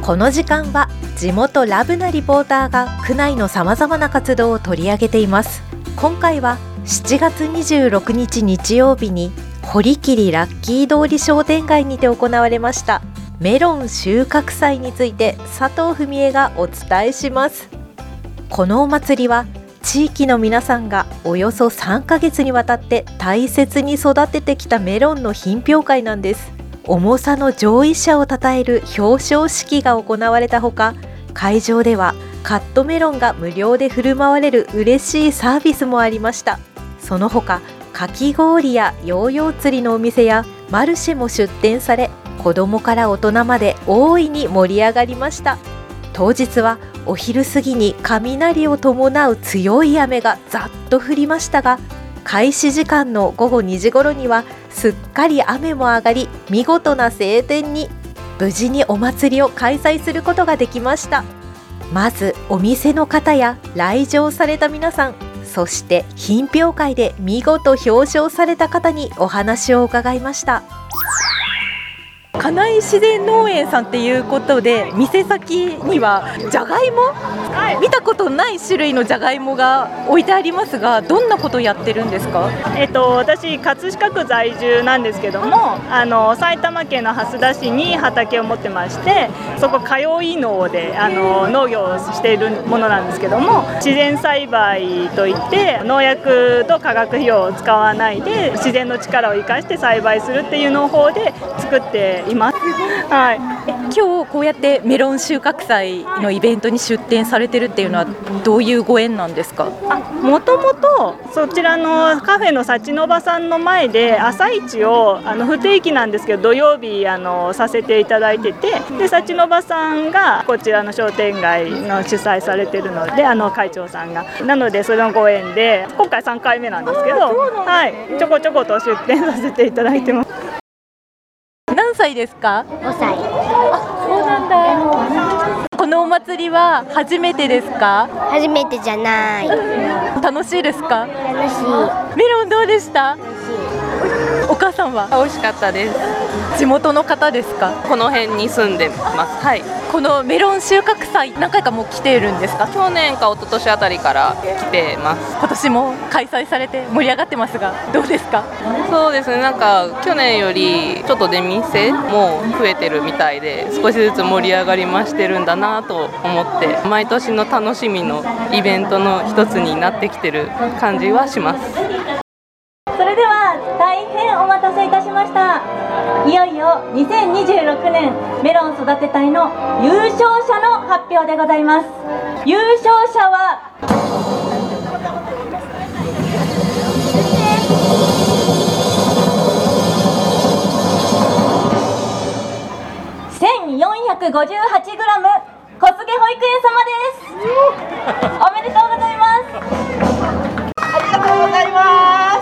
この時間は地元ラブなリポーターが区内のさまざまな活動を取り上げています。今回は7月26日日曜日に堀切ラッキー通り商店街にて行われましたメロン収穫祭について佐藤文江がお伝えします。このお祭りは地域の皆さんがおよそ3ヶ月にわたって大切に育ててきたメロンの品評会なんです。重さの上位者を称える表彰式が行われたほか、会場ではカットメロンが無料で振る舞われる嬉しいサービスもありました。その他、かき氷やヨーヨー釣りのお店やマルシェも出店され、子どもから大人まで大いに盛り上がりました。当日はお昼過ぎに雷を伴う強い雨がざっと降りましたが、開始時間の午後2時頃にはすっかり雨も上がり、見事な晴天に。無事にお祭りを開催することができました。まずお店の方や来場された皆さん、そして品評会で見事表彰された方にお話を伺いました。金井自然農園さんっていうことで、店先にはじゃがいも、見たことない種類のじゃがいもが置いてありますが、どんなことをやってるんですか？ 私葛飾区在住なんですけども、埼玉県の蓮田市に畑を持ってまして、そこ通い農で農業をしているものなんですけども、自然栽培といって農薬と化学肥料を使わないで自然の力を生かして栽培するっていう農法で作っています。はい、 今日こうやってメロン収穫祭のイベントに出展されてるっていうのはどういうご縁なんですか？ もともとそちらのカフェの幸のばさんの前で朝市を不定期なんですけど土曜日させていただいてて、で幸のばさんがこちらの商店街の主催されてるので、会長さんがなのでそのご縁で今回3回目なんですけど、はい、ちょこちょこと出展させていただいてます。 何歳ですか ？5歳。 そうなんだ。このお祭りは初めてですか？ 初めてじゃない。 楽しいですか？ 楽しい。 メロンどうでした？お母さんは？ 美味しかったです。 地元の方ですか？ この辺に住んでます。はい。 このメロン収穫祭何回かもう来ているんですか？ 去年か一昨年あたりから来てます。 今年も開催されて盛り上がってますが、どうですか？ そうですね、なんか去年よりちょっと出店も増えてるみたいで、少しずつ盛り上がり増してるんだなと思って、毎年の楽しみのイベントの一つになってきてる感じはします。 それでは大変お待たせいたしました。いよいよ2026年メロン育て隊の優勝者の発表でございます。優勝者は1458g 小菅保育園様です。おめでとうございます。 ありがとうございます。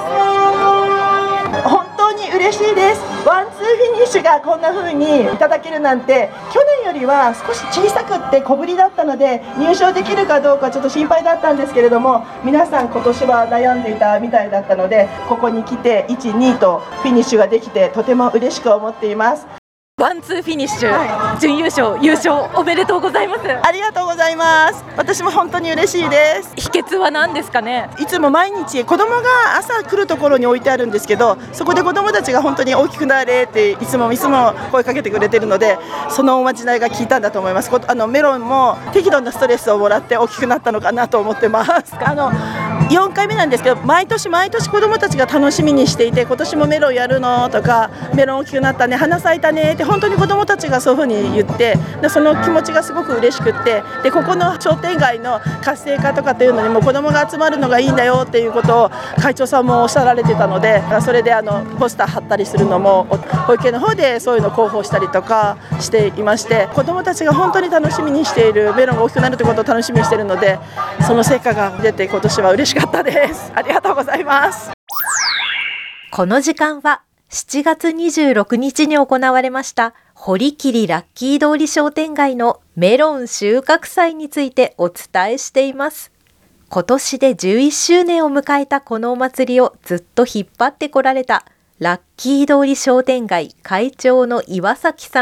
本当に嬉しいです。ワンツーフィニッシュがこんな風にいただけるなんて、去年よりは少し小さくって小ぶりだったので入賞できるかどうかちょっと心配だったんですけれども、皆さん今年は悩んでいたみたいだったので、ここに来て1、2とフィニッシュができてとても嬉しく思っています。 ワンツーフィニッシュ、準優勝、優勝おめでとうございます。 ありがとうございます。私も本当に嬉しいです。 秘訣は何ですかね？ いつも毎日子供が朝来るところに置いてあるんですけど、そこで子供たちが本当に大きくなれっていつも声かけてくれてるので、そのおまじないが効いたんだと思います。メロンも適度なストレスをもらって大きくなったのかなと思ってます。4回目なんですけど、毎年子供たちが楽しみにしていて、今年もメロンやるのとか、メロン大きくなったね、花咲いたねって本当に子供たちがそういうふうに言って、でその気持ちがすごく嬉しくって、でここの商店街の活性化とかっていうのにも子供が集まるのがいいんだよっていうことを会長さんもおっしゃられてたので、それでポスター貼ったりするのも保育園の方でそういうの広報したりとかしていまして、子供たちが本当に楽しみにしている、メロンが大きくなるということを楽しみにしているので、その成果が出て今年は嬉しかったです。ありがとうございます。 この時間は7月26日に行われました堀切ラッキー通り商店街のメロン収穫祭についてお伝えしています。今年で11周年を迎えたこのお祭りをずっと引っ張ってこられたラッキー通り商店街会長の岩崎さん、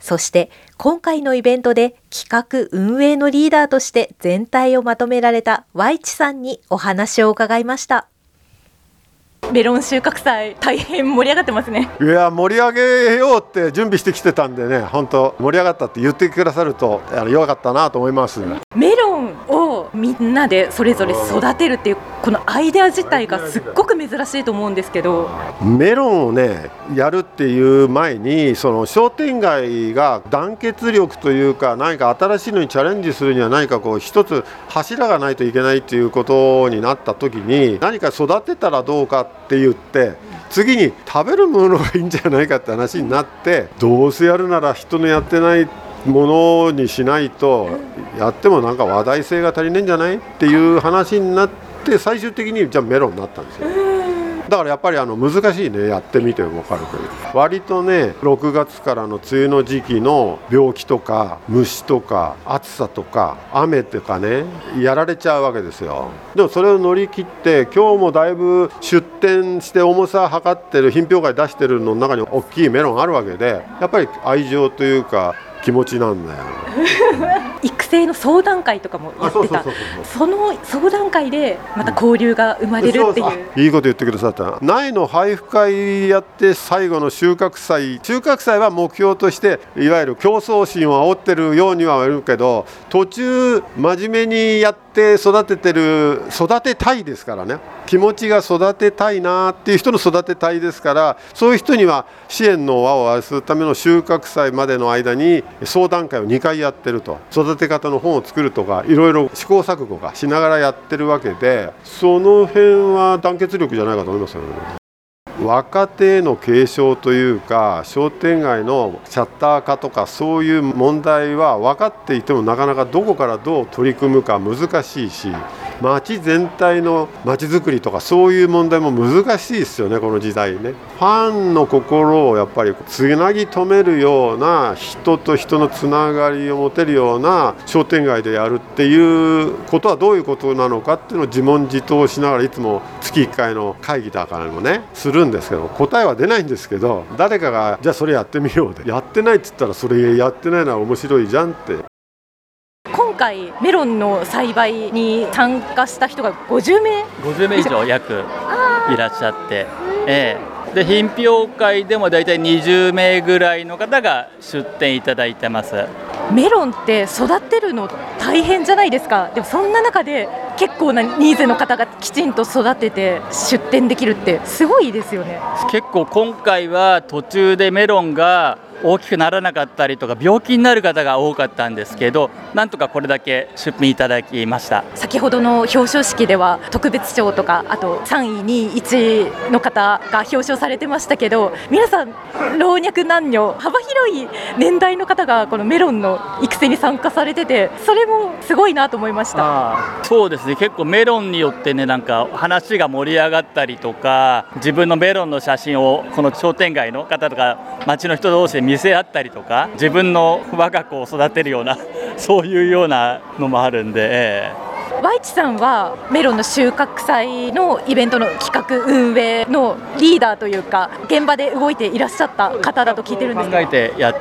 そして今回のイベントで企画運営のリーダーとして全体をまとめられたY地さんにお話を伺いました。 メロン収穫祭大変盛り上がってますね。 いや盛り上げようって準備してきてたんでね、本当盛り上がったって言ってくださるとよかったなと思います。 メロンをみんなでそれぞれ育てるっていうこのアイデア自体がすっごく珍しいと思うんですけど、 メロンをねやるっていう前にその商店街が団結力というか何か新しいのにチャレンジするには何かこう一つ柱がないといけないっていうことになった時に何か育てたらどうかって言って次に食べるものがいいんじゃないかって話になって、どうせやるなら人のやってないものにしないとやってもなんか話題性が足りないんじゃないっていう話になって最終的にじゃあメロンになったんですよ。だからやっぱり難しいね、やってみて分かるけど割とね6月からの梅雨の時期の病気とか虫とか暑さとか雨とかねやられちゃうわけですよ。でもそれを乗り切って今日もだいぶ出店して重さ測ってる品評会出してるの中に大きいメロンあるわけで、やっぱり愛情というか気持ちなんだよ。 育成の相談会とかもやってた。その相談会でまた交流が生まれるっていう、 いいこと言ってくださった。苗の配布会やって最後の収穫祭は目標としていわゆる競争心を煽ってるようにはあるけど、途中真面目にやって育てたいですからね、気持ちが育てたいなっていう人の育てたいですから、そういう人には支援の輪を合わせるための収穫祭までの間に相談会を2回やってると、育て方の本を作るとかいろいろ試行錯誤がしながらやってるわけで、その辺は団結力じゃないかと思いますよね。若手への継承というか商店街のシャッター化とかそういう問題は分かっていてもなかなかどこからどう取り組むか難しいし、町全体の町づくりとかそういう問題も難しいですよね、この時代ね。ファンの心をやっぱりつなぎ止めるような人と人のつながりを持てるような商店街でやるっていうことはどういうことなのかっていうのを自問自答しながらいつも月1回の会議だからもねするんですけど、答えは出ないんですけど、誰かがじゃあそれやってみようでやってないって言ったらそれやってないのは面白いじゃんって。 今回メロンの栽培に参加した人が50名以上約いらっしゃって、で品評会でもだいたい20名ぐらいの方が出店いただいてます。 メロンって育てるの大変じゃないですか。でもそんな中で結構なニーズの方がきちんと育てて出店できるってすごいですよね。 結構今回は途中でメロンが大きくならなかったりとか病気になる方が多かったんですけど、なんとかこれだけ出品いただきました。 先ほどの表彰式では特別賞とかあと3位2位1位の方が表彰されてましたけど、皆さん老若男女幅広い年代の方がこのメロンの育成に参加されてて、それもすごいなと思いました。 そうですね、結構メロンによってねなんか話が盛り上がったりとか、自分のメロンの写真をこの商店街の方とか街の人同士で見せ合ったりとか、自分の我が子を育てるようなそういうようなのもあるんで、 Y地さんはメロンの収穫祭のイベントの企画運営のリーダーというか現場で動いていらっしゃった方だと聞いてるんです考えてやって、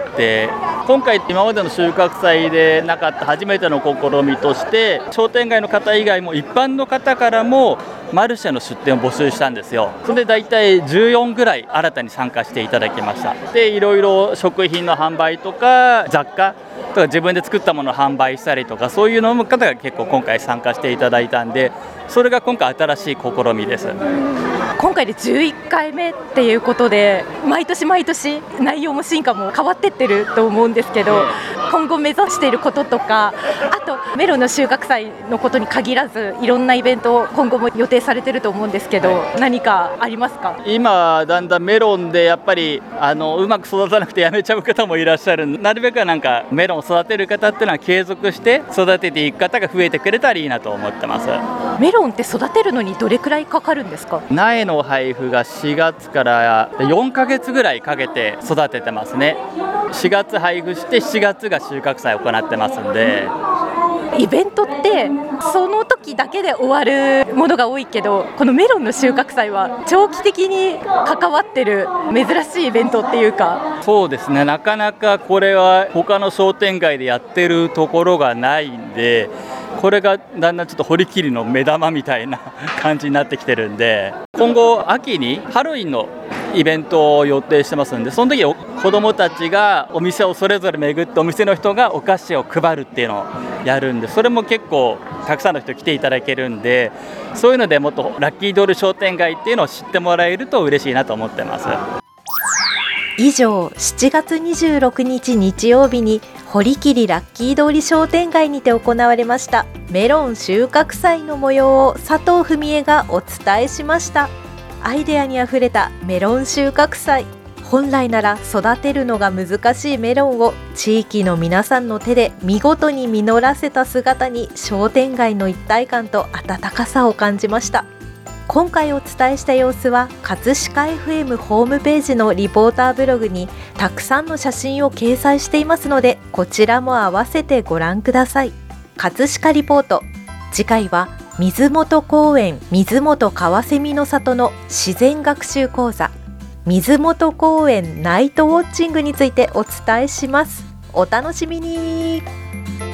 今回今までの収穫祭でなかった初めての試みとして商店街の方以外も一般の方からもマルシェの出店を募集したんですよ。それで大体14ぐらい新たに参加していただきました。でいろいろ食品の販売とか雑貨とか自分で作ったものを販売したりとか、そういうのも方が結構今回参加していただいたんで、それが今回新しい試みです。 今回で11回目っていうことで毎年毎年内容も進化も変わってってると思うんですけど、今後目指していることとか、あとメロンの収穫祭のことに限らずいろんなイベントを今後も予定されてると思うんですけど、何かありますか？ 今だんだんメロンでやっぱりうまく育たなくてやめちゃう方もいらっしゃる。なるべくなんかメロンを育てる方っていうのは継続して育てていく方が増えてくれたらいいなと思ってます。 メロンって育てるのにどれくらいかかるんですか？ 苗の配布が4月から4ヶ月ぐらいかけて育ててますね。4月配布して7月が収穫祭を行ってますんで。 イベントってその時だけで終わるものが多いけど、このメロンの収穫祭は長期的に関わってる珍しいイベントっていうか。 そうですね、なかなかこれは他の商店街でやってるところがないんで、これがだんだんちょっと堀切の目玉みたいな感じになってきてるんで、今後秋にハロウィンのイベントを予定してますんで、その時子どもたちがお店をそれぞれ巡ってお店の人がお菓子を配るっていうのをやるんで、それも結構たくさんの人来ていただけるんで、そういうのでもっとラッキードール商店街っていうのを知ってもらえると嬉しいなと思ってます。 以上、7月26日日曜日に堀切ラッキー通り商店街にて行われましたメロン収穫祭の模様を佐藤文江がお伝えしました。アイデアにあふれたメロン収穫祭。本来なら育てるのが難しいメロンを地域の皆さんの手で見事に実らせた姿に、商店街の一体感と温かさを感じました。今回お伝えした様子は葛飾 FM ホームページのリポーターブログにたくさんの写真を掲載していますので、こちらも合わせてご覧ください。葛飾リポート、次回は水元公園水元カワセミの里の自然学習講座、水元公園ナイトウォッチングについてお伝えします。お楽しみに。